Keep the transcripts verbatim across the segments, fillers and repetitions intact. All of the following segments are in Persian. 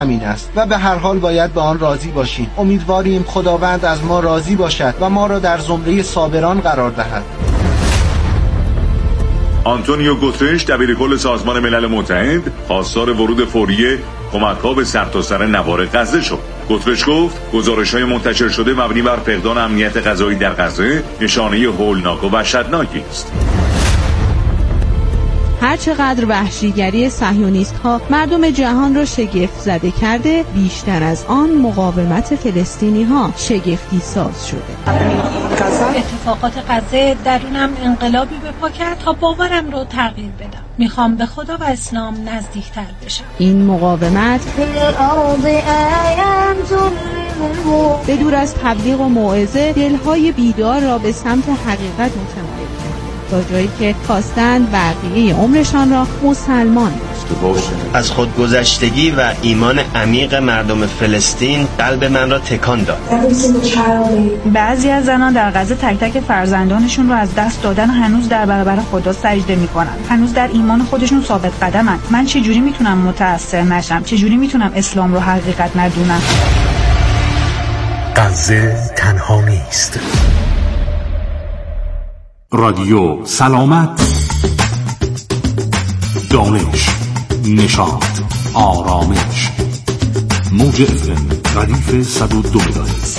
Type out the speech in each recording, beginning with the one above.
همین است و به هر حال باید به آن راضی باشیم. امیدواریم خداوند از ما راضی باشد و ما را در زمره صابران قرار دهد. آنتونیو گوترش دبیرکل سازمان ملل متحد خواستار ورود فوری کمک‌ها به سرتاسر نوار غزه شد. گوترش گفت گزارش‌های منتشر شده مبنی بر فقدان امنیت غذایی در غزه نشانه هولناک و وحشتناکی است. هرچقدر وحشیگری صهیونیست‌ها مردم جهان را شگفت زده کرده، بیشتر از آن مقاومت فلسطینی‌ها شگفتی ساز شده. اتفاقات غزه درونم انقلابی به پا کرد تا باورم رو تغییر بدم. میخوام به خدا و اسلام نزدیکتر بشم. این مقاومت به دور از تبلیغ و موعظه دلهای بیدار را به سمت حقیقت متمایل کرد، تا جایی که خواستند بقیه عمرشان را مسلمان داشته باشند. از خودگذشتگی و ایمان عمیق مردم فلسطین قلب من را تکان داد. بعضی از زنان در غزه تک تک فرزندانشون رو از دست دادن و هنوز در برابر خدا سجده میکنن. هنوز در ایمان خودشون ثابت قدمن. من چه جوری میتونم متأثر نشم؟ چه جوری میتونم اسلام رو حقیقت ندونم؟ غزه تنها نیست. رادیو سلامت، دانش، نشاط، آرامش. موج اف ام ردیف صد و دو مگاهرتز.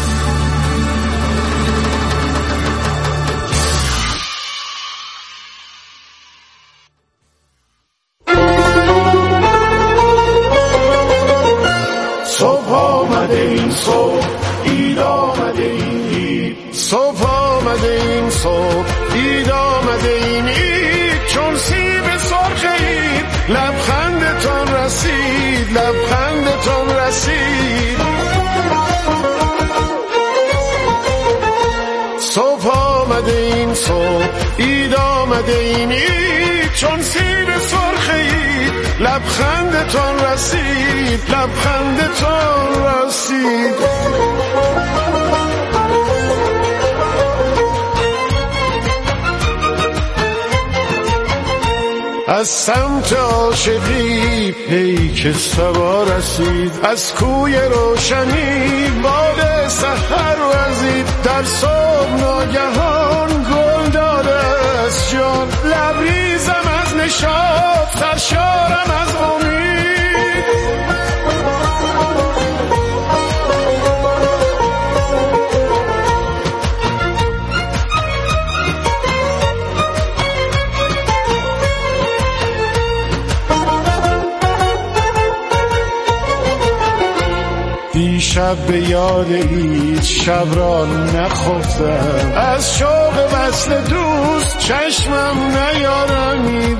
صبح آمده این صبح، اید آمده این اید. صبح آمده این صبح، اید آمده این اید. چون سیب سرخ اید لبخندتان رسید، لبخندتان رسید. صبح آمده این صبح، اید آمده این اید. چون سیب سرخ اید لبخندتان رسید، لبخندتان رسید. از سمت عاشقی پیک صبا رسید، از کوی روشنی باد سحر وزید. در صبح ناگهان گل داده از جان، لبریزم از نشاط، سرشارم از امید. دیشب به یاد اید شب را نخفتم، از شوق وصل دوست چشمم نیارمید.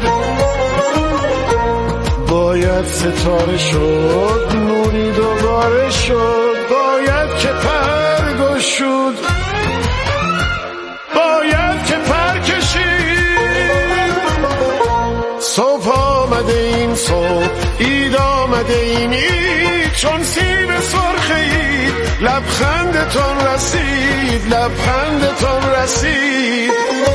باید ستاره شد نوری دوباره شد، باید که پر گشود، باید که پر کشید. صبح آمده این صبح، اید آمده این اید. چون سیب سرخ اید لبخندتان رسید، لبخندتان رسید.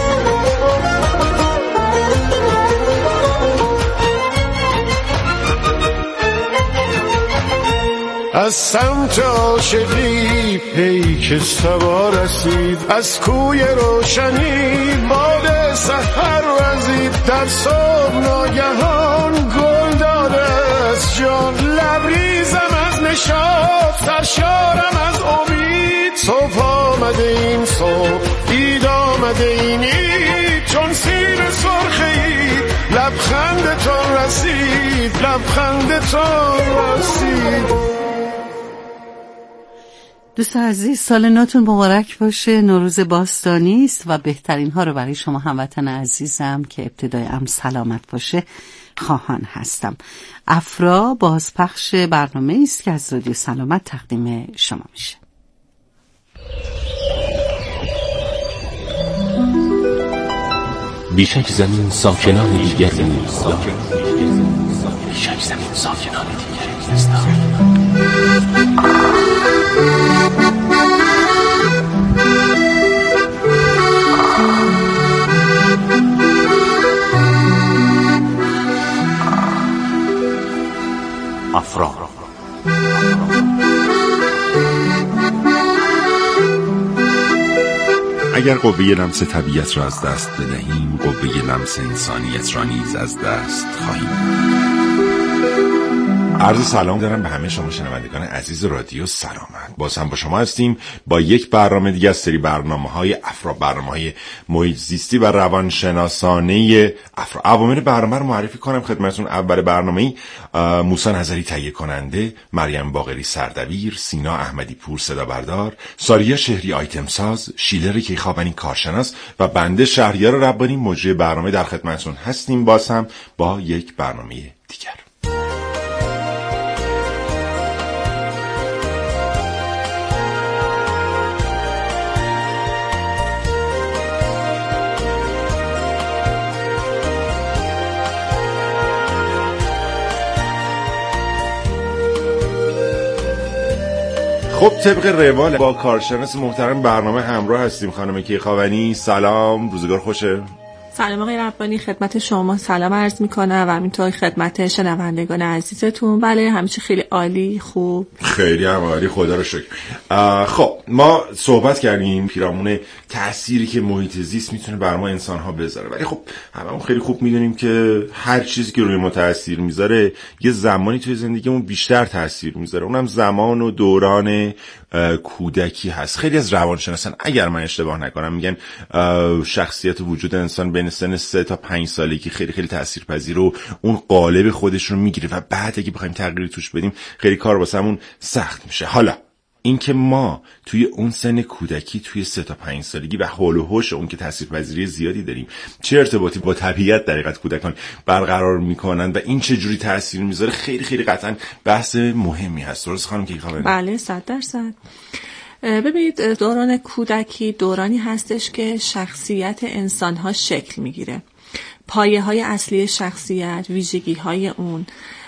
از سمت عاشقی پیک صبا رسید، از کوی روشنی باد سحر وزید. در صبح ناگهان گل داده از جان، لبریزم از نشاط، سرشارم از امید. صبح آمده این صبح، اید آمده این اید. چون سیب سرخ اید لبخندتان رسید، لبخندتان رسید. دوستان عزیز، سال نوتون مبارک باشه. نوروز باستانی است و بهترین ها رو برای شما هموطن عزیزم که ابتدای عام سلامت باشه خواهان هستم. افرا بازپخش برنامه است که از رادیو سلامت تقدیم شما میشه. بیشک زمین ساکنان دیگر نیست، بیشک زمین ساکنان دیگر نیست. افرا اگر قوه لمس طبیعت را از دست بدهیم، قوه لمس انسانیت را نیز از دست خواهیم داد. عرض سلام دارم به همه شما شنوندگان عزیز رادیو سلامت. باز هم با شما هستیم با یک برنامه دیگه از سری برنامه‌های افرا، برنامه‌های محیط زیستی و روانشناسانه افرا. عوامل برنامه رو معرفی کنم خدمتتون. اول برنامه موسی نظری تهیه کننده، مریم باقری سردبیر، سینا احمدی پور صدا بردار، ساریا شهری آیتم ساز، شیلر کیخوابانی کارشناس و بنده شهریار ربانی مجری برنامه در خدمتتون هستیم باز هم با یک برنامه دیگر. خب طبق روال با کارشناس محترم برنامه همراه هستیم خانم کیخوابانی. سلام، روزگار خوشه. سلام آقای ربانی، خدمت شما سلام عرض میکنم و همینطور خدمت شنوندگان عزیزتون. بله همیشه خیلی عالی، خوب، خیلی هم عالی، خدا رو شکر. خب ما صحبت کردیم پیرامون تأثیری که محیط زیست میتونه بر ما انسان ها بذاره، ولی خب هممون خیلی خوب میدونیم که هر چیزی که روی ما تأثیر میذاره یه زمانی توی زندگیمون بیشتر تأثیر میذاره، اونم زمان و دوران کودکی هست. خیلی از روانشناسان اگر من اشتباه نکنم میگن شخصیت وجود انسان بین سن سه تا پنج سالگی خیلی خیلی تاثیرپذیر و اون قالب خودش رو میگیره و بعد اگه بخوایم تغییری توش بدیم خیلی کار واسمون سخت میشه. حالا اینکه ما توی اون سن کودکی توی سه تا پنج سالگی و حول و حوش اون که تاثیرپذیری زیادی داریم چه ارتباطی با طبیعت در حقیقت کودکان برقرار میکنن و این چه جوری تاثیر میذاره خیلی خیلی قطعا بحث مهمی هست. درست خانم کیخوابانی؟ بله صد درصد. ببینید دوران کودکی دورانی هستش که شخصیت انسان‌ها شکل میگیره. پایه‌های اصلی شخصیت، ویژگی‌های اون،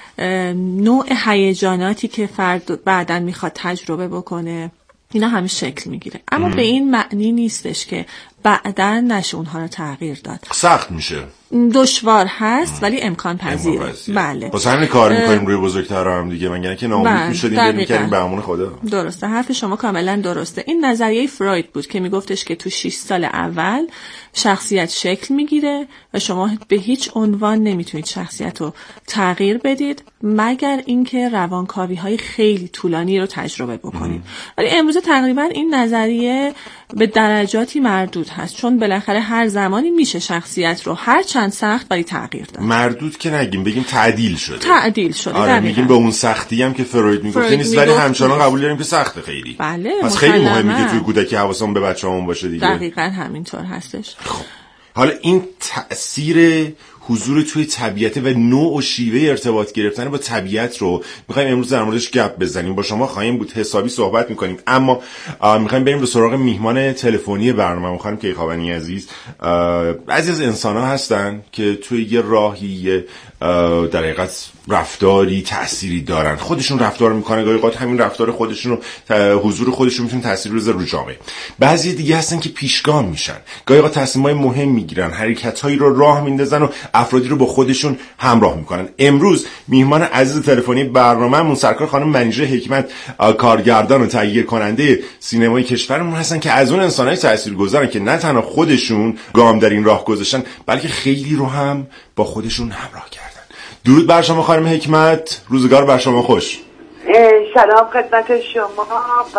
نوع هیجاناتی که فرد بعداً میخواد تجربه بکنه، اینا همه شکل میگیره. اما به این معنی نیستش که بعداً نشه اونها رو تغییر داد. سخت میشه، دشوار هست ولی امکان پذیره. بله واسه همین کار میکنیم روی بزرگترا هم دیگه، مگه که ناامید میشدیم بریم میکردیم به امون خدا. درسته، حرف شما کاملا درسته. این نظریه فروید بود که میگفتش که تو شش سال اول شخصیت شکل میگیره و شما به هیچ عنوان نمیتونید شخصیت رو تغییر بدید مگر اینکه روانکاوی های خیلی طولانی رو تجربه بکنید. ولی امروز تقریبا این نظریه به درجاتی مردود هست، چون بالاخره هر زمانی میشه شخصیت رو هر چند سخت ولی تغییر داد. مردود که نگیم، بگیم تعدیل شده. تعدیل شده. آره میگیم به اون سختی هم که فروید میگفت نیست، ولی همچنان قبول داریم که سخته خیلی. بله پس خیلی مهمه که توی کودکی حواسمون به بچه‌هامون باشه دیگه. دقیقاً همینطور هستش. خب حالا این تأثیر حضور توی طبیعت و نوع و شیوه ارتباط گرفتن با طبیعت رو میخوایم امروز در موردش گپ بزنیم. با شما خواهیم بود حسابی صحبت میکنیم، اما میخوایم بریم به سراغ میهمان تلفنی برنامه. خانم کیخوابانی عزیز، بعضی از انسان ها هستن که توی یه راهی در حقیقت رفتاری تأثیری دارن، خودشون رفتار میکنن، گاهی اوقات همین رفتار خودشون و حضور خودشون میتونه تأثیر بذاره رو جامعه. بعضی دیگه هستن که پیشگام میشن، گاهی اوقات تصمیمای مهم میگیرن، حرکتایی رو راه میندازن و افرادی رو با خودشون همراه میکنن. امروز میهمان عزیز تلفنی برنامه‌مون سرکار خانم منیژه حکمت، کارگردان و تهیه کننده سینمای کشورمون هستن که از اون انسانای تاثیرگذارن که نه تنها خودشون گام در این راه گذاشتن بلکه خیلی رو هم با خودشون همراه کردن. درود بر شما خانم حکمت، روزگار بر شما خوش. سلام خدمت شما و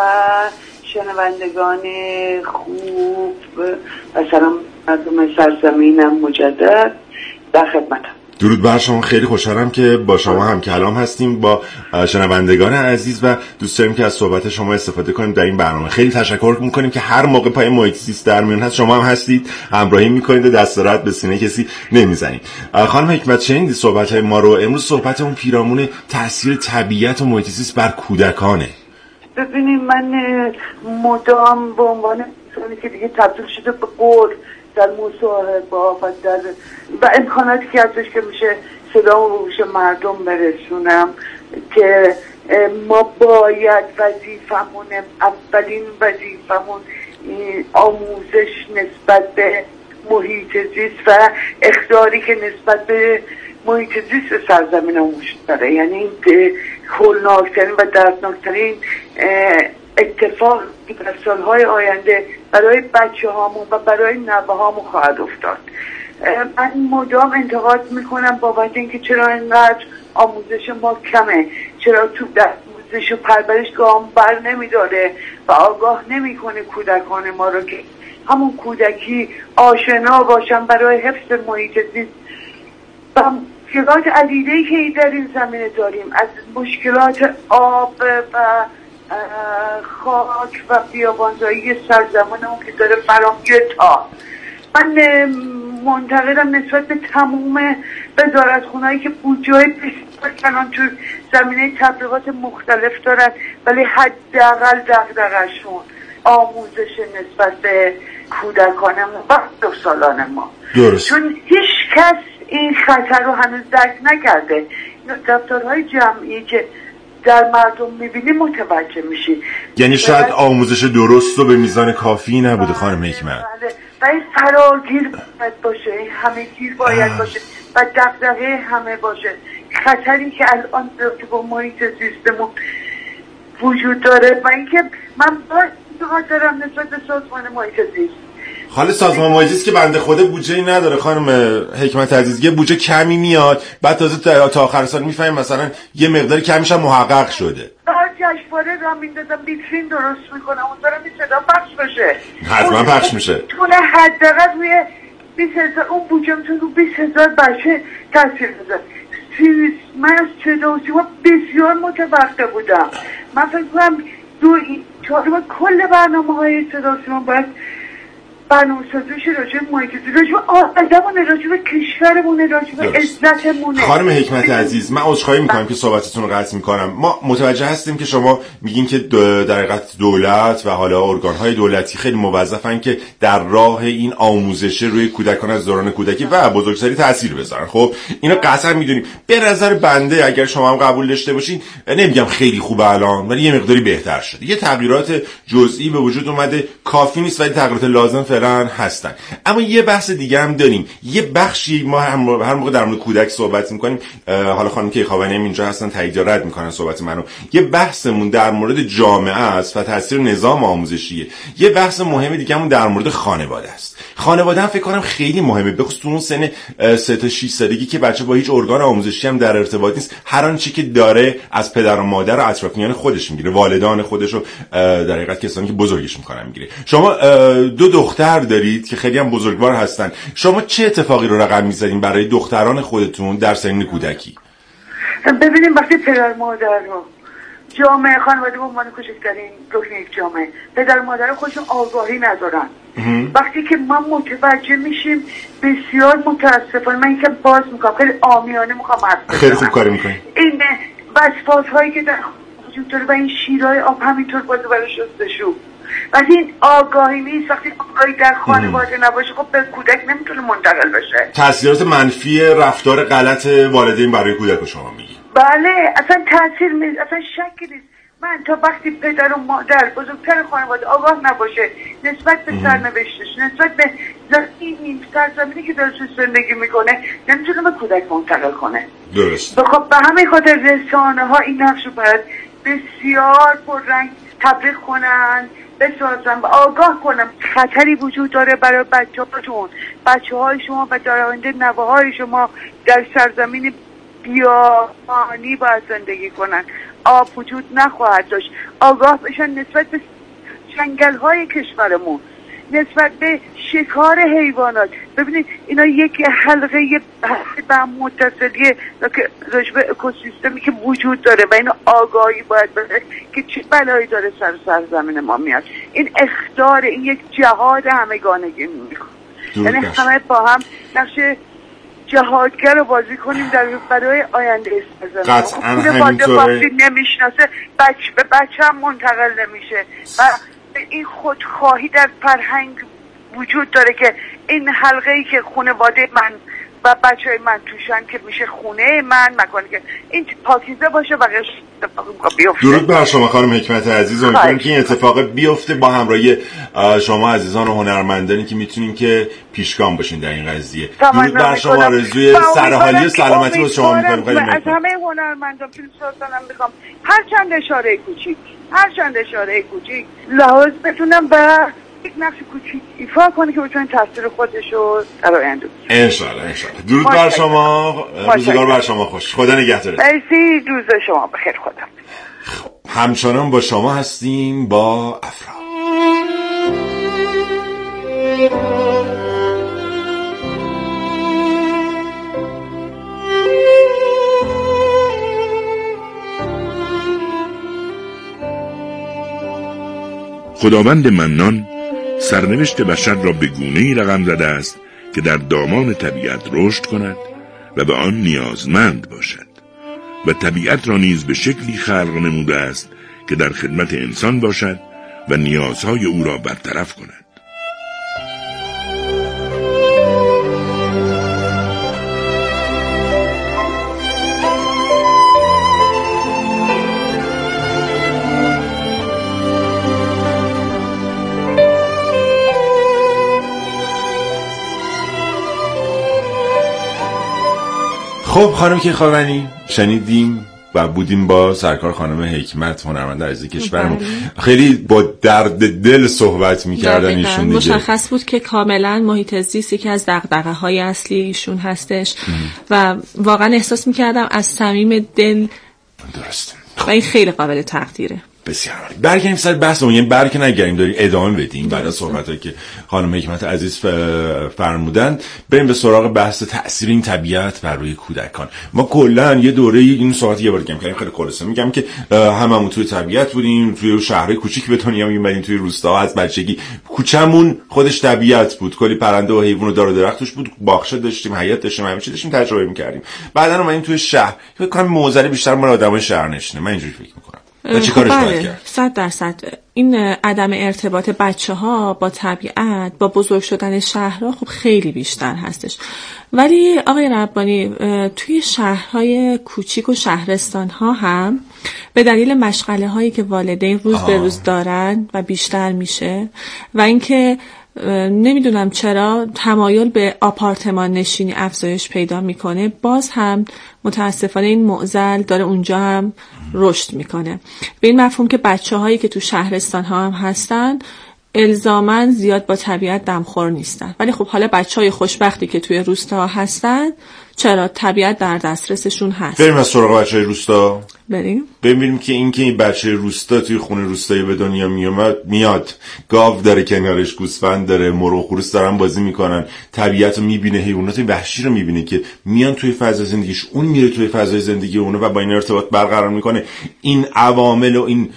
شنوندگان خوب و سلام مردم سرزمینم مجدد در خدمتم. درود بر شما، خیلی خوشحالم که با شما هم کلام هستیم با شنوندگان عزیز و دوست داریم که از صحبت شما استفاده کنیم در این برنامه. خیلی تشکر میکنیم که هر موقع پای محیط زیست در میون هست شما هم هستید، همراهی میکنید و دست راحت به سینه کسی نمیزنید. خانم حکمت شنیدید صحبت های ما رو؟ امروز صحبت اون پیرامون تاثیر طبیعت و محیط زیست بر کودکانه. ببینید من مدام به عنوان انسانی که دیگه تبدیل شده به قول در مصاحبه‌ها و در و امکاناتی که ازش که میشه صدا و گوش مردم برسونم که ما باید وظیفمون، اولین وظیفمون آموزش نسبت به محیط زیست و اخطاری که نسبت به محیط زیست سرزمینمون داره، یعنی هولناکترین و دردناکترین اتفاق در سالهای آینده برای بچه هامون و برای نوه هامون خواهد افتاد. من مدام انتقاد میکنم بابت اینکه چرا اینقدر آموزش ما کمه، چرا تو آموزش و پرورش گام بر نمیداره و آگاه نمیکنه کودکان ما رو که همون کودکی آشنا باشن برای حفظ محیط زیست و مشکلات عدیده‌ای که در این زمینه داریم، از مشکلات آب و خاک و بیابانزایی سرزمینمون که داره فراگیر تا من منتقدم نسبت به تموم وزارتخونه‌ای که بودجه بسیار کلان تو زمینه تبلیغات مختلف دارن ولی حداقل دغدغه‌شون آموزش نسبت به کودکانمون و دختران ما. درست. چون هیچ کس این خطر رو هنوز درک نکرده. دفترهای جمعی که در مردم میبینی متوجه میشی. یعنی شاید آموزش درست و به میزان کافی نبوده خانم حکمت. و این فراگیر باید باشه، این همه گیر باید باشه و دغدغه همه باشه. خطری که الان که با محیط زیستمون وجود داره و اینکه من باید انتقاد دارم نسبت به سازمان محیط زیست. حالا سازمان محیط زیست که بنده خدا بودجه‌ای نداره خانم حکمت عزیز، یه بودجه کمی میاد بعد تازه تا آخر سال میفهمیم مثلا یه مقدار کمیش هم محقق شده. هر جشنواره را میندازم ویترین درست میکنم اونجا می صدا پخش بشه، حتما پخش میشه. تونه حداقل روی بیست هزار اون بودجه میتونه رو بیست هزار بچه تاثیر بذاره. من از صدا و سیما بسیار متوقع بودم. من فکر کنم دو چهار کل برنامه های صدا و سیما باید برنامه سازیش راجع به محیط زیست، راجع به آدمونه، راجع به کشورمونه، راجع به عزتمونه. خانم حکمت عزیز من عذرخواهی میکنم که صحبتتون رو قطع میکنم. ما متوجه هستیم که شما میگین که در حقیقت دولت و حالا ارگان‌های دولتی خیلی موظفن که در راه این آموزش روی کودکان از دوران کودکی و بزرگسالی تاثیر بذارن. خب اینو قطعا میدونیم. به نظر بنده اگر شما هم قبول داشته باشین، نمیگم خیلی خوبه الان ولی یه مقداری بهتر شده، یه تغییرات جزئی به وجود اومده، کافی نیست ولی تغییرات لازم هستن. اما یه بحث دیگه هم داریم. یه بخشی ما هم هر موقع در مورد کودک صحبت میکنیم، حالا خانم کیخاوانی هم اینجا هستن تایید رد میکنن صحبت منو، یه بحثمون در مورد جامعه است و تاثیر نظام آموزشیه. یه بحث مهم دیگه همون در مورد خانواده است. خانواده هم فکر کنم خیلی مهمه، به خصوص اون سن سه تا شش سالگی که بچه با هیچ ارگان آموزشی هم در ارتباط نیست، هر آنچه که داره از پدر و مادر و اطرافیان خودش میگیره، والدان خودش رو در حقیقت کسانی که بزرگش میکنن میگیره. شما دو دختر دارید که خیلی هم بزرگوار هستن، شما چه اتفاقی رو رقم میزنین برای دختران خودتون در سن کودکی؟ ببینیم وقتی پدر مادر رو جامعه خانواده به عنوان کوچکترین رکن یک جامعه پدر مادر خودشون آگاهی ندارن، وقتی که ما متوجه میشیم بسیار متاسفانه، من که باز میکنم خیلی عامیانه میخوام حرف خیلی خوب کاری میکنی، این وسواس هایی که در وجود داره و این شیرهای آب همینطور باز برای شستشو، وقتی این آگاهی نیست، وقتی آگاهی در خانواده نباشه خب به کودک نمیتونه منتقل بشه. تاثیرات منفی رفتار غلط والدین برای کودک شما میگی؟ بله اصلا تاثیر نیست، اصلا شکی نیست. من تا وقتی پدر و مادر بزرگتر خانواده آگاه نباشه نسبت به سرنوشتش، نسبت به این سرزمینی که داره زندگی میکنه، نمیتونه به کودک منتقل کنه. درست. خب به همین خاطر رسانه ها این نقش رو باید بسیار پررنگ تبلیغ کنن، بسازن و آگاه کنن خطری وجود داره برای بچه هاتون، بچه های شما و در آینده نوه های شما در سرزمین بیابانی باید زندگی کنن، آب وجود نخواهد داشت. آگاه بشن نسبت به جنگل های کشورمون، نسبت به شکار حیوانات. ببینید اینا یک حلقه به متصلیه راجع به اکوسیستمی که وجود داره و اینا آگاهی باید بده که چه بلایی داره سر سرزمین ما میاد. این اخطار، این یک جهاد همگانگی میخواد، یعنی همه با هم نقش جهادگر رو بازی کنیم در برای آینده سرزمین. قطعا همینطوره. نمیشناسه بچه به بچه هم منتقل نمیشه و این خودخواهی در فرهنگ وجود داره که این حلقه ای که خانواده من و بچه های من توشن که میشه خونه من، مکانی که این پاکیزه باشه و غیر اتفاق بیفته. درود بر شما خانم حکمت عزیز، امیدوارم که این اتفاق بیفته با همراهی شما عزیزان و هنرمندانی که میتونین که پیشگام باشین در این قضیه. درود بر شما، آرزوی سرحالی و سلامتی با شما میکنم. از همه هنرمندان فیلم سازانم میخوام هر چند اشاره کوچیک هر چند اشاره کوچیک لحاظ بتونم به یک نقش کوچیک ایفا کنه که بتونه تاثیر خودشو در آینده بذاره. ان شاء الله ان شاء الله. درود بر شما، روزگار بر شما خوش. خدا نگهدارت. مرسی، روز شما بخیر. خدا. همچنان با شما هستیم با افرا. خداوند منان سرنوشت بشر را به گونه‌ای رقم زده است که در دامان طبیعت رشد کند و به آن نیازمند باشد و طبیعت را نیز به شکلی خلق نموده است که در خدمت انسان باشد و نیازهای او را برطرف کند. خب خانم کیخانوانی شنیدیم و بودیم با سرکار خانم حکمت، هنرمند عزیز کشورمون. خیلی با درد دل صحبت می‌کردن ایشون دیگه. مشخص بود که کاملا محیط زیست یکی از دغدغه‌های اصلی ایشون هستش و واقعا احساس می‌کردم از صمیم دل. درسته. و این خیلی قابل تقدیره. بسیار عالی. برگردیم سر بحثمون، یعنی برکه نگیریم، داریم ادامه بدیم بعد از صحبتایی که خانم حکمت عزیز فرمودن. بریم به سراغ بحث تأثیر این طبیعت بر روی کودکان. ما کلا یه دوره این صحبت یه بار دیگه کردیم، خیلی خلاصه میگم که هممون توی طبیعت بودیم، توی شهرهای کوچیک به دنیا میومدیم، توی روستاها از بچگی کوچمون خودش طبیعت بود، کلی پرنده و حیوان و دار و درختش بود، باغچه داشتیم، حیاط داشتیم، همه چی داشتیم، تجربه می‌کردیم. بعدن اومدیم توی شهر، فکر کنم موزل بیشتر مال آدمای شهر نشینه، من اینجوری فکر می‌کنم. بله، صد درصد این عدم ارتباط بچه ها با طبیعت با بزرگ شدن شهرها خب خیلی بیشتر هستش. ولی آقای ربانی توی شهرهای کوچیک و شهرستان ها هم به دلیل مشغله هایی که والدین روز آه. به روز دارن و بیشتر میشه و اینکه نمیدونم چرا تمایل به آپارتمان نشینی افزایش پیدا میکنه، باز هم متاسفانه این معضل داره اونجا هم رشد میکنه. به این مفهوم که بچه هایی که تو شهرستان ها هم هستن الزاماً زیاد با طبیعت دمخور نیستن، ولی خب حالا بچه های خوشبختی که توی روستا هستن چرا طبیعت در دسترسشون هست. بریم از سراغ بچه های روستا. بریم ببینیم که این که این بچه روستا توی خونه روستایی به دنیا میاد میاد گاو داره کنارش، گوسفند داره، مرغ و خروس دارن بازی میکنن، طبیعت رو میبینه، حیوانات وحشی رو میبینه که میان توی فضای زندگیش، اون میره توی فضای زندگی اونه و با این ارتباط برقرار میکنه. این عوامل و این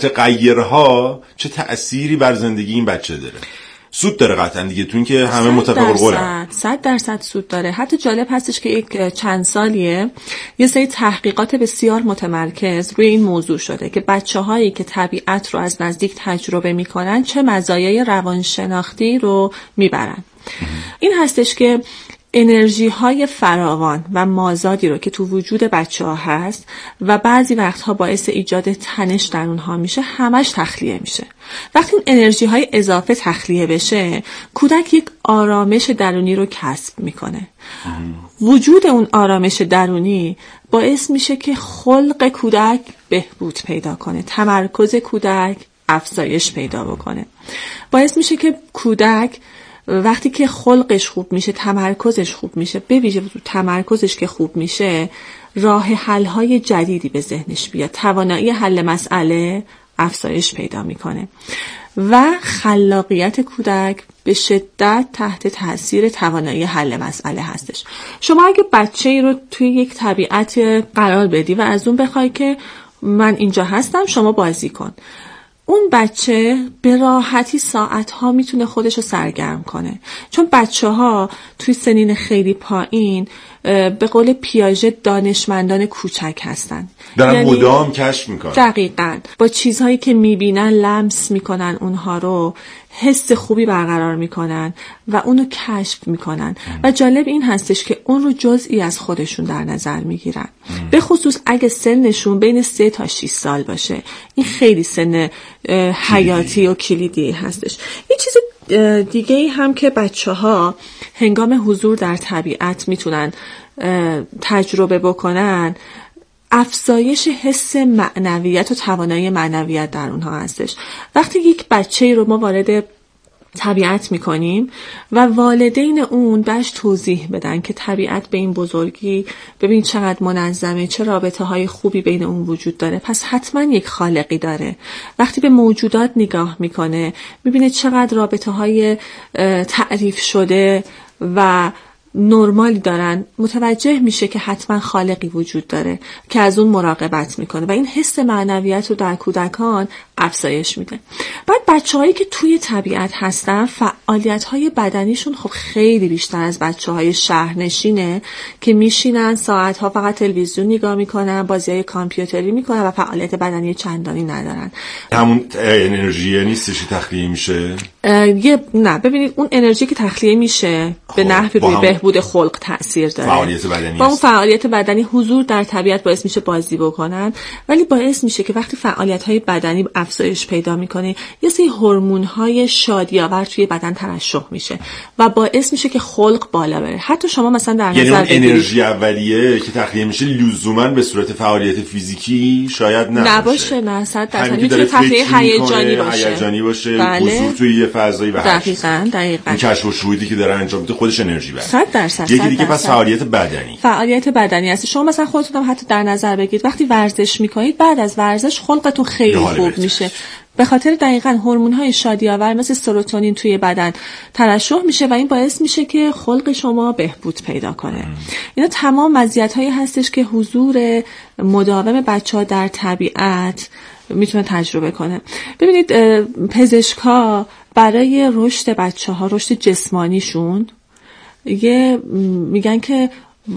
متغیرها چه تأثیری بر زندگی این بچه داره؟ سود داره قطعا دیگه، تو این که همه متفق القولن. صد درصد سود داره. حتی جالب هستش که یک چند سالیه یه سری تحقیقات بسیار متمرکز روی این موضوع شده که بچه‌هایی که طبیعت رو از نزدیک تجربه میکنن چه مزایای روانشناختی رو میبرن. این هستش که انرژی های فراوان و مازادی رو که تو وجود بچه ها هست و بعضی وقتها باعث ایجاد تنش در اونها میشه، همش تخلیه میشه. وقتی این انرژی های اضافه تخلیه بشه، کودک یک آرامش درونی رو کسب میکنه. وجود اون آرامش درونی باعث میشه که خلق کودک بهبود پیدا کنه، تمرکز کودک افزایش پیدا بکنه. باعث میشه که کودک وقتی که خلقش خوب میشه، تمرکزش خوب میشه، به ویژه تمرکزش که خوب میشه، راه حل‌های جدیدی به ذهنش بیاد، توانایی حل مسئله افزایش پیدا میکنه و خلاقیت کودک به شدت تحت تاثیر توانایی حل مسئله هستش. شما اگه بچه‌ای رو توی یک طبیعت قرار بدی و از اون بخوای که من اینجا هستم شما بازی کن، اون بچه به راحتی ساعتها میتونه خودشو سرگرم کنه، چون بچه ها توی سنین خیلی پایین به قول پیاژه دانشمندان کوچک هستن، دارن یعنی مدام کشف میکنن. دقیقاً با چیزهایی که میبینن لمس میکنن، اونها رو حس خوبی برقرار میکنن و اونو کشف میکنن و جالب این هستش که اون رو جزئی از خودشون در نظر میگیرن، به خصوص اگه سنشون بین سه تا شش سال باشه. این خیلی سن حیاتی و کلیدی هستش. یه چیز دیگه هم که بچه ها هنگام حضور در طبیعت میتونن تجربه بکنن، افزایش حس معنویت و توانایی معنویت در اونها هستش. وقتی یک بچه رو ما وارد طبیعت میکنیم و والدین اون بهش توضیح بدن که طبیعت به این بزرگی، ببین چقدر منظمه، چه رابطه های خوبی بین اون وجود داره، پس حتما یک خالقی داره. وقتی به موجودات نگاه میکنه میبینه چقدر رابطه های تعریف شده و نرمالی دارن، متوجه میشه که حتما خالقی وجود داره که از اون مراقبت میکنه و این حس معنویت رو در کودکان افزایش میده. بعد بچه‌هایی که توی طبیعت هستن فعالیت‌های بدنیشون خب خیلی بیشتر از بچه‌های شهرنشینه که میشینن ساعت‌ها فقط تلویزیون نگاه میکنن، بازی‌های کامپیوتری میکنن و فعالیت بدنی چندانی ندارن. همون انرژی نیستش که تخلیه میشه؟ یه نه، ببینید اون انرژی که تخلیه میشه به نحوی روی بهبود خلق تاثیر داره. فعالیت بدنی با اون فعالیت بدنی حضور در طبیعت باعث میشه بازی بکنن، ولی باعث میشه که وقتی فعالیت‌های بدنی افزایش پیدا میکنه یه سری هورمون‌های شادی‌آور توی بدن ترشح میشه و باعث میشه که خلق بالا بره. حتی شما مثلا در نظر یعنی بگیرید انرژی اولیه که تخلیه میشه لزوما به صورت فعالیت فیزیکی شاید نباشه. نباشه نه، صد درصد میتونه تخلیه هیجانی باشه. هیجانی باشه، بله. حضور توی یه فضایی و دقیقاً دقیقاً این کشف و شهودی که داره انجام میده خودش انرژی بره. صد درصد. یکی دیگه پس فعالیت بدنی. فعالیت بدنی هست. شما مثلا خودتون هم حتی در نظر بگیرید وقتی ورزش میکنید بعد از ورزش خلقتون خیلی خوب میشه. به خاطر دقیقاً هورمون‌های شادی‌آور مثل سروتونین توی بدن ترشح میشه و این باعث میشه که خلق شما بهبود پیدا کنه. اینا تمام مزیت‌هایی هستش که حضور مداوم بچه‌ها در طبیعت میتونه تجربه کنه. ببینید پزشک‌ها برای رشد بچه‌ها، رشد جسمانیشون، یه میگن که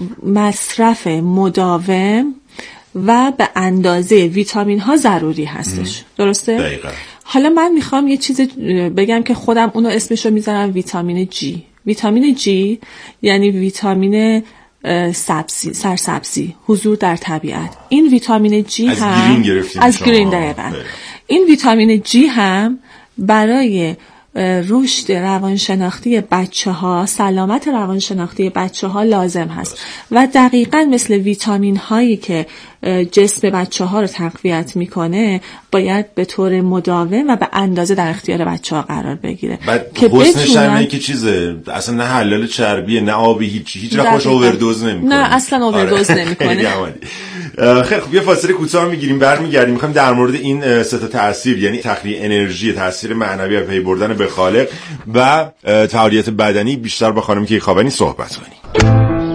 مصرف مداوم و به اندازه ویتامین ها ضروری هستش. درسته؟ دقیقا. حالا من میخوام یه چیز بگم که خودم اونو اسمش رو میذارم ویتامین جی. ویتامین جی یعنی ویتامین سبزی، سرسبزی، حضور در طبیعت. این ویتامین جی از هم گرین از گرین دقیقا. این ویتامین جی هم برای رشد روانشناختی بچه ها، سلامت روانشناختی بچه ها لازم هست و دقیقاً مثل ویتامین هایی که جسم بچه ها رو تقویت میکنه باید به طور مداوم و به اندازه در اختیار بچه ها قرار بگیره. که حسنش هم که چیزه اصلا نه حلال چربیه نه آبی، هیچ هیچ رخوش اووردوز نمیکنه. نه اصلا اووردوز نمیکنه. خیلی خب یه فاصله کوتاه میگیریم، برمیگردیم میخوایم در مورد این سه تا تاثیر، یعنی تخلیه انرژی، تاثیر معنوی و پی بردن به خالق و فعالیت بدنی بیشتر با خانم کیخاوری صحبت کنیم.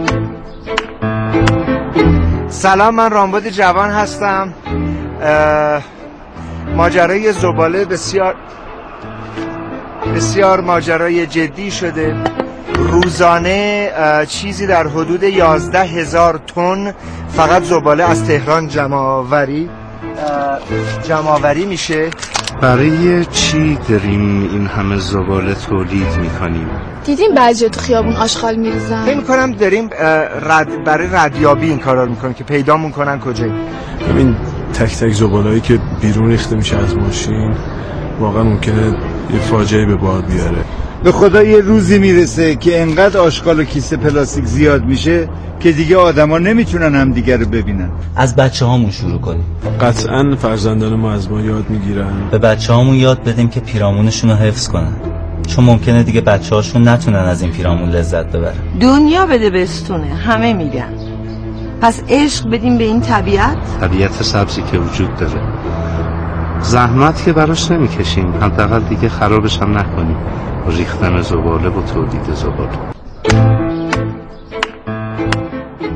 سلام، من رامبد جوان هستم. ماجرای زباله بسیار بسیار ماجرای جدی شده. روزانه چیزی در حدود یازده هزار تن فقط زباله از تهران جمع‌آوری جمع‌آوری میشه. برای چی داریم این همه زباله تولید میکنیم؟ دیدیم بعضی تو خیابون آشغال میریزن. فکر میکنم داریم رد برای ردیابی این کارا رو میکنیم که پیدامون کنن کجایی. ببین تک تک زباله‌ای که بیرون ریخته میشه از ماشین واقعا ممکنه یه فاجعه به بار بیاره. به خدا یه روزی میرسه که انقدر آشغال و کیسه پلاستیک زیاد میشه که دیگه آدما نمیتونن هم دیگر رو ببینن. از بچه هامون شروع کنیم. قطعاً فرزندان ما از ما یاد میگیرن. به بچه هامون یاد بدیم که پیرامونشون رو حفظ کنن، چون ممکنه دیگه بچه هاشون نتونن از این پیرامون لذت ببرن. دنیا بده بستونه، همه میگن. پس عشق بدیم به این طبیعت. طبیعت سبزی که وجود داره، زحمت که براش نمیکشیم، حداقل دیگه خرابش هم نکنیم. ریختن زباله و تولید زباله.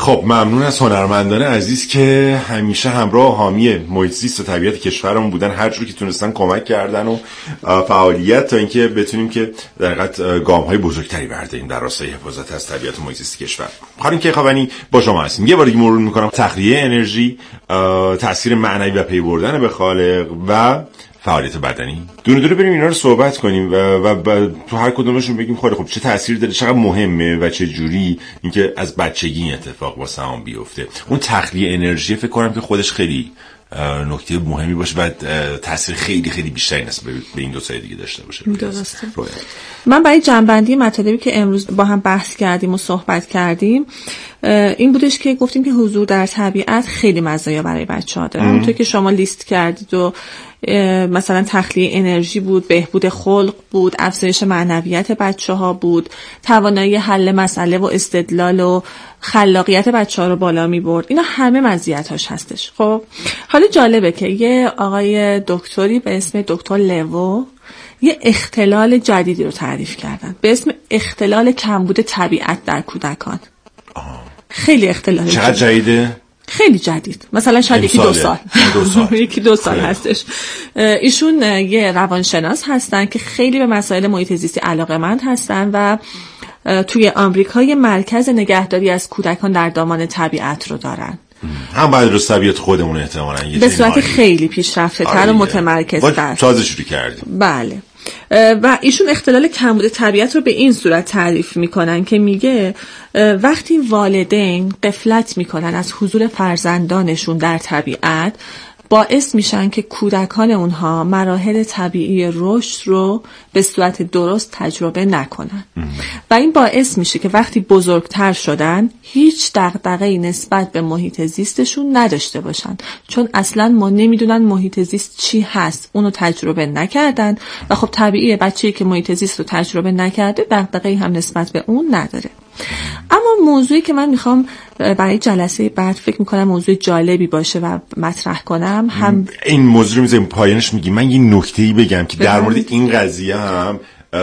خب ممنون از هنرمندان عزیز که همیشه همراه و حامی محیط زیست و طبیعت کشورمون بودن، هر جوری که تونستن کمک کردن و فعالیت تا اینکه بتونیم که در حقیقت گام‌های بزرگتری برداریم در راستای حفاظت از طبیعت و محیط زیست کشور. خانم کیخوانی با شما هستیم. یه بار دیگه مرور می‌کنم تخلیه انرژی، تاثیر معنوی و پی بردن به خالق و فعالیت بدنی. دونه دونه بریم اینا رو صحبت کنیم و, و, و تو هر کدومشون بگیم خیلی خب چه تأثیر داره، چقدر مهمه و چه جوری اینکه از بچگی این اتفاق واسه هم بیفته. اون تخلیه انرژی فکر کنم که خودش خیلی نکته مهمی باشه و تاثیر خیلی خیلی بیشتری نسبت به این دو تا دیگه داشته باشه. درسته. من برای جنبندی مطالبی که امروز با هم بحث کردیم و صحبت کردیم این بودش که گفتیم که حضور در طبیعت خیلی مزایا برای بچه‌ها داره. همونطور که شما لیست کردید و مثلا تخلیه انرژی بود، بهبود خلق بود، افزایش معنویت بچه‌ها بود، توانایی حل مسئله و استدلال و خلاقیت بچه‌ها رو بالا می‌برد. اینا همه مزیت‌هاش هستش. خب حالا جالبه که یه آقای دکتری به اسم دکتر لو یه اختلال جدیدی رو تعریف کردن به اسم اختلال کمبود طبیعت در کودکان. خیلی اختلال چقدر جدیده؟ خیلی جدید، مثلا شاید یکی دو سال دو سال یکی دو سال هستش. ایشون یه روانشناس هستن که خیلی به مسائل محیط زیستی علاقه‌مند هستن و توی آمریکا یه مرکز نگهداری از کودکان در دامان طبیعت رو دارن. هم باید رو طبیعت خودمون احتمالاً به صورت خیلی پیشرفته تر و متمرکزتر تازه شروع کردیم. بله. و ایشون اختلال کمبود طبیعت رو به این صورت تعریف میکنن که میگه وقتی والدین غفلت میکنن از حضور فرزندانشون در طبیعت باعث میشن که کودکان اونها مراحل طبیعی رشد رو به صورت درست تجربه نکنن و این باعث میشه که وقتی بزرگتر شدن هیچ دغدغه‌ای نسبت به محیط زیستشون نداشته باشن، چون اصلا ما نمیدونن محیط زیست چی هست، اونو تجربه نکردن و خب طبیعیه بچه‌ای که محیط زیست رو تجربه نکرده دغدغه‌ای هم نسبت به اون نداره. اما موضوعی که من میخوام برای جلسه بعد فکر میکنم موضوع جالبی باشه و مطرح کنم هم این موضوع رو میذاریم پایانش میگیم. من یه نکته‌ای بگم که در مورد این قضیه هم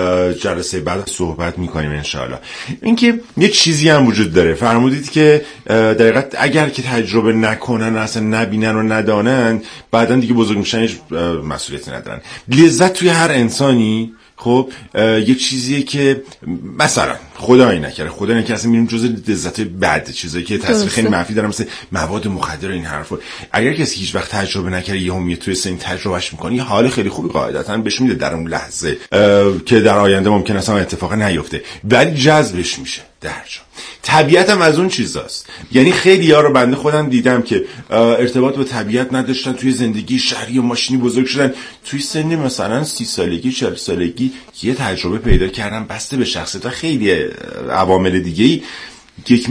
جلسه بعد صحبت میکنیم انشاءالله. اینکه یه چیزی هم وجود داره، فرمودید که در حقیقت اگر که تجربه نکنن اصلا نبینن و ندانن بعدن دیگه بزرگ میشن هیچ مسئولیتی ندارن. لذت توی هر انسانی خب یه چیزیه که مثلا خدایی نکره خدایی نکره اصلا میریم جزء لذت بد، چیزایی که تاثیر خیلی منفی داره مثل مواد مخدر و این حرفا. اگر کسی هیچ وقت تجربه نکره یهو میاد توی سن تجربهش میکنه یه حال خیلی خوبی قاعدتاً بهش میده در اون لحظه که در آینده ممکن اصلا اتفاق نیفته ولی جذبش میشه درجا. طبیعت هم از اون چیزاست. یعنی خیلی ها رو بنده خودم دیدم که ارتباط با طبیعت نداشتن، توی زندگی شهری و ماشینی بزرگ شدن، توی سن مثلا سی سالگی چهل سالگی یه تجربه پیدا کردن بسته به شخصیت و خیلی عوامل دیگه‌ای یک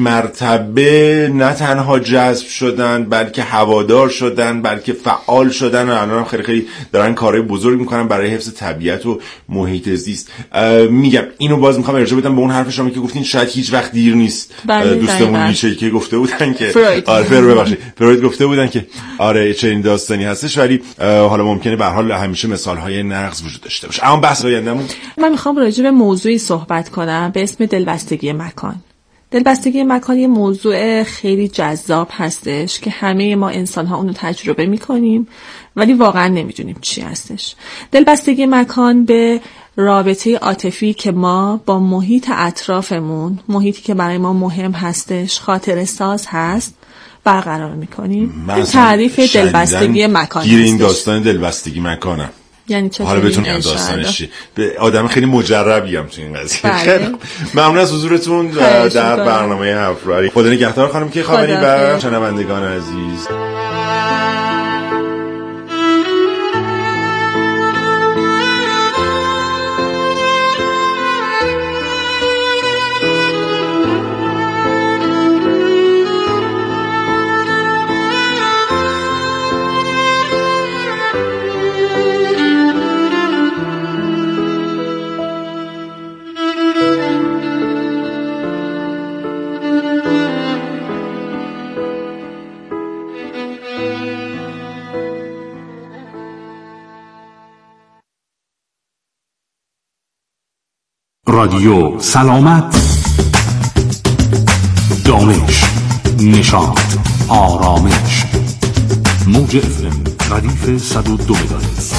مرتبه نه تنها جذب شدن بلکه هوادار شدن بلکه فعال شدن و الان خیلی خیلی دارن کارهای بزرگ میکنن برای حفظ طبیعت و محیط زیست. میگم اینو باز میخوام ارجاع بدم به اون حرف شما که گفتین شاید هیچ وقت دیر نیست. دوستمون نیچه که گفته بودن که آره فروید ببخشید فروید گفته بودن که آره چنین داستانی هستش ولی حالا ممکنه به هر حال همیشه مثالهای نقض وجود داشته باشه. اما بحث آیندهمون من میخوام راجع به موضوعی صحبت کنم به اسم دلبستگی مکان. دلبستگی مکان یه موضوع خیلی جذاب هستش که همه ما انسان ها اونو تجربه میکنیم ولی واقعا نمیدونیم چی هستش. دلبستگی مکان به رابطه عاطفی که ما با محیط اطرافمون، محیطی که برای ما مهم هستش، خاطره ساز هست برقرار میکنیم. این تعریف دلبستگی مکان گیر این داستان دلبستگی مکانم. یعنی چطور؟ حالا بتونم داستانش چی؟ به آدم خیلی مجربی هم تو این قضیه. خیلی ممنون از حضورتون در برنامه هفراری. خدا نگهدار خانم کیخوانی و شنوندگان عزیز. رادیو سلامت، دانش، نشاط، آرامش. موج اف ام ردیف صد و دو مگاهرتز.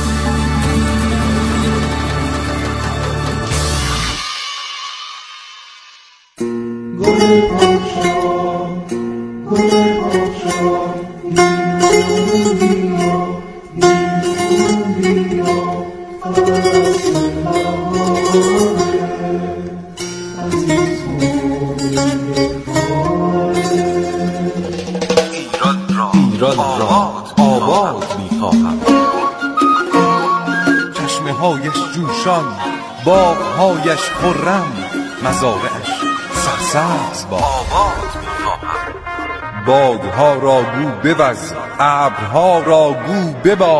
ایران را آباد می‌خواهم. چشمه هایش جوشان، باغ‌هایش خرم، مزارعش سرسبز باد. آباد می‌خواهم. بادها را گو بوز، ابرها را گو ببار.